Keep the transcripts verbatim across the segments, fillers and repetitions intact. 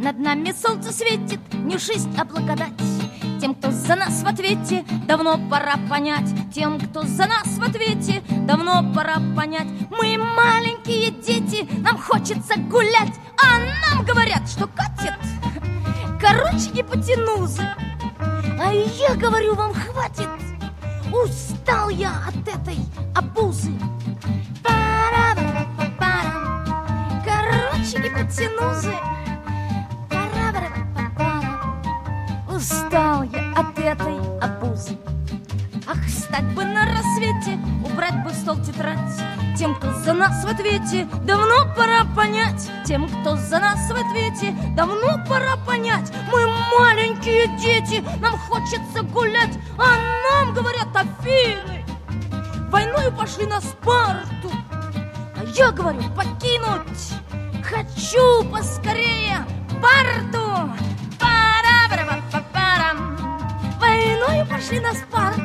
Над нами солнце светит, не жизнь, а благодать. Тем, кто за нас в ответе, давно пора понять. Тем, кто за нас в ответе, давно пора понять. Мы маленькие дети, нам хочется гулять, а нам говорят, что катит короче гипотенузы. А я говорю, вам хватит, устал я от этой обузы. Пара-пара-пара. Короче гипотенузы. Устал я от этой обузы. Ах, встать бы на рассвете, убрать бы в стол тетрадь. Тем, кто за нас в ответе, давно пора понять. Тем, кто за нас в ответе, давно пора понять. Мы маленькие дети, нам хочется гулять, а нам говорят: Афины войною пошли на Спарту. А я говорю: покинуть хочу поскорее Спарту. Войною пошли на Спарту.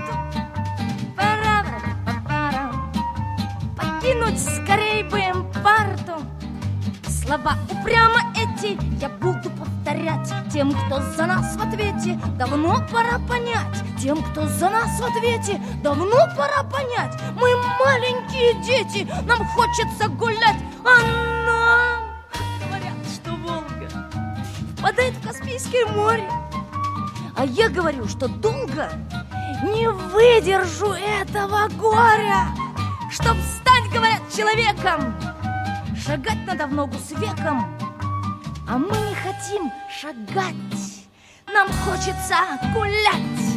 Покинуть скорей бы им Спарту. Слова упрямо эти я буду повторять. Тем, кто за нас в ответе, давно пора понять. Тем, кто за нас в ответе, давно пора понять. Мы маленькие дети, нам хочется гулять, а нам говорят, что Волга впадает в Каспийское море. А я говорю, что долго не выдержу этого горя. Чтоб стать, говорят, человеком, шагать надо в ногу с веком. А мы не хотим шагать, нам хочется гулять.